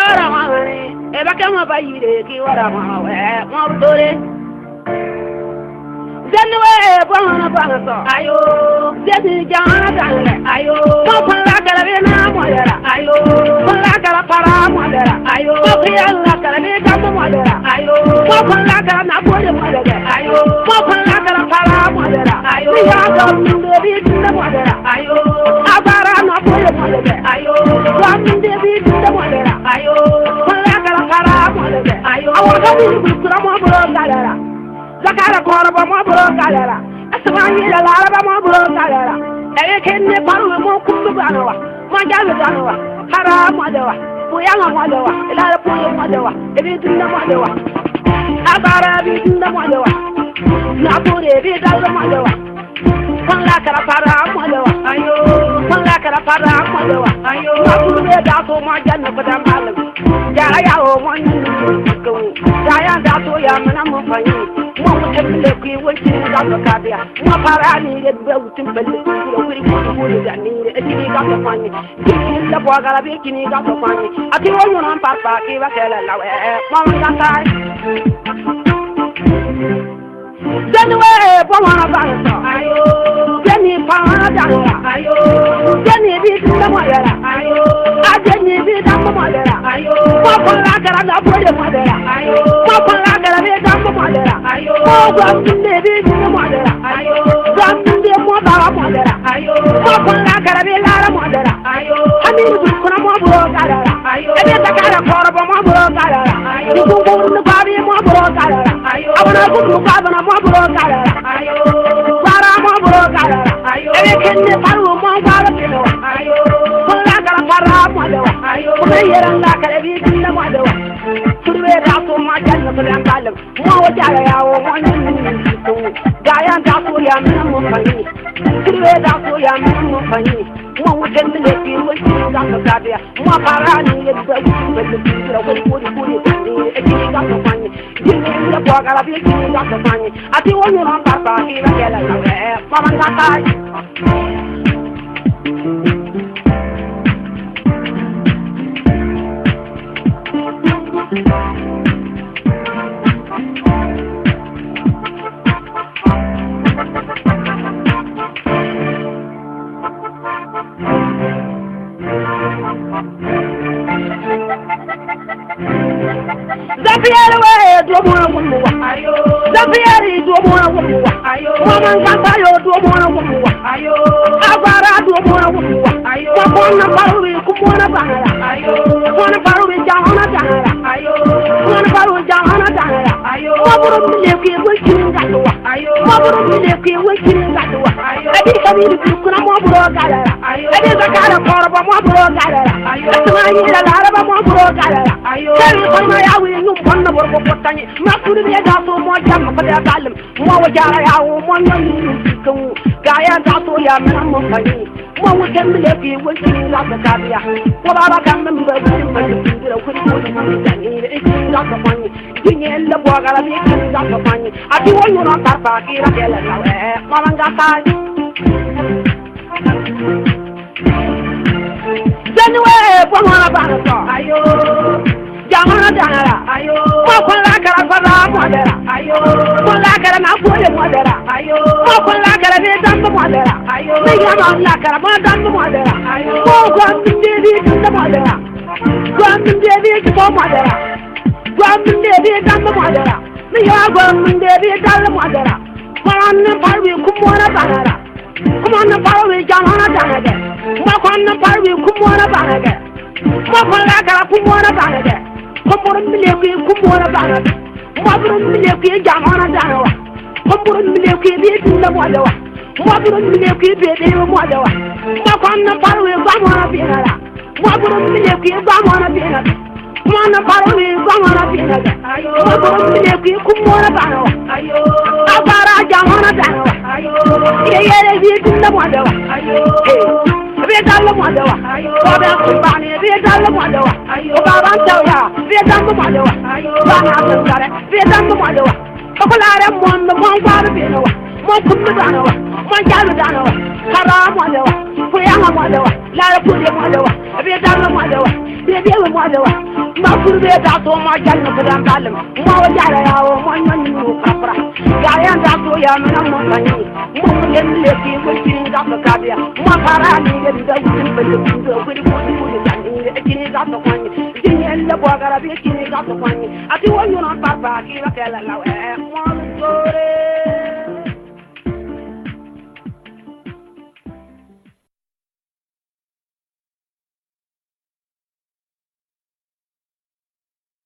ora mani e ba kama bayire ki ora ma we mo tore Janwe bwana bwana so ayo jadi jana dale ayo papa kala bena modera ayo papa kala para modera ayo papa yalla kala ne jamu modera ayo papa kala na bode modera ayo papa kala para modera ayo ya ga minde bi tinda modera ayo abara na bode modera ayo wa minde bi tinda modera ayo papa kala para modera ayo awaga bi kura mo bro galera Zakara koraba mo bro galera asmani la laraba mo bro galera e kenne paru mo kumbu banawa mo jalu banawa hara mo dawa buyanga mo dawa ila puyo mo dawa e bi tinda mo dawa abara bi tinda mo dawa na pore bi dal mo dawa palla kara para mo dawa ayo palla kara para mo dawa ayo na pure da to mo janna pada malam jara ya o mo nyu ko ya da to ya mana mo fanyi mo tebele ku wonti da ko kabia mo para ni de be wutim belle ko wuri ko da ni de kini ga ko fanyi kini la bo gala be kini ga ko fanyi ati wo yo nan papa ki ba kala la we mo ga tai Janwe bo wana ba so ayo jeni pa wana da ayo jeni bi tinda mo yara ayo ajeni bi da mo yara ayo papa la kara da bo de mo yara ayo papa la kara be da mo yara ayo go minde bi tinda mo yara ayo go minde mo da mo yara ayo papa la kara be la mo yara ayo amiri bu kuna mo bro kara ayo e be ta kara koro bo mo bro kara ayo ku ko nu ba bi mo bro kara ayo abana ku ku ba na mo bro kara ayo para mo bro kara ayo e kenne paru mo wala kino ayo la kara para mo dewa ayo ko yera la kara bi tinda mo dewa turbe da to ma janna ko lan kalam mo wajara yawo mo ni to gaya da to ya min mo fani turbe da to ya min mo fani mo wutan ne ki wani da ka tabiya mo para ni da ba da wani ni e ki ga ko fani ni da ko kara bi ki ga ko fani ati woni ran papa ki ba kala la we mama ga tai Zapiere we do mo na wo ayo Zapiere do mo na wo ayo mama ngata yo do mo na wo ayo agara do mo na wo ayo ko na paru ku mo na bangara ayo ko na paru jahana jahara ayo ko na paru jahana jahara ayo maburu mi le ki wo kinga do ayo maburu mi le ki wo kinga do ayo adi kabi ku na maburu gala ayo adi zakara korba maburu gala ayo tmani la laraba maburu gala ayo kari ko na yawi num bonna borgo potani makuru be da to mo jam ko da galim mo wajara yawo mo nyu ko gaya da to ya man mo fani mo wutan le ki wuti la ka kabiya ko baba kan men ba wuti ba dira ko ko da ni e ki da ka fani dinye le bo gala ni ki da ka fani ati wo yo na parpa ki ra kala la we mo manga ta Janwe bo wana ba so ayo Jamana dara ayo ko la kara fara modera ayo ko la kara na bole modera ayo ko la kara be dan modera ayo me ya la kara ma dan modera ayo ko minde bi dan modera ko minde bi ko modera ko minde bi dan modera me ya ko minde bi dan modera paran parwi ku mona banara kuma na parwi jamana dara de ko na parwi ku mona banara ko la kara ku mona banara Komboron mileki kumbora bana Mwaburon mileki jamana danawa Komboron mileki bidinda mwadawa Mwaburon mileki bidinda mwadawa Mwakwana parwe gwamwana binara Mwaburon mileki gwamwana binara Mwana parwe gwamwana binara Mwaburon mileki kumbora banawa Abara jamana danawa Yeyere bidinda mwadawa Be dalla mwadawa ko be kumbani be dalla mwadawa ko baba tawya be dalla mwadawa bana tangare be dalla mwadawa ko laare mon mo ngwar be no mo kummi danawa mo jalu danawa kara mo lewa fuyanga mo lewa la pude mo lewa be dalla mo lewa be dewe mo lewa ma kurbe da to ma janna budan dalim mo jara yawo mo nyani mo kapra ya yan da to ya mana mo tani mo len le ki ko tin da ka kabia mo kara ni de da wutin bele ko ko ko ko jani kini da to kwani kini en da bo gara be kini da to kwani ati wo yo non papa ki la kala la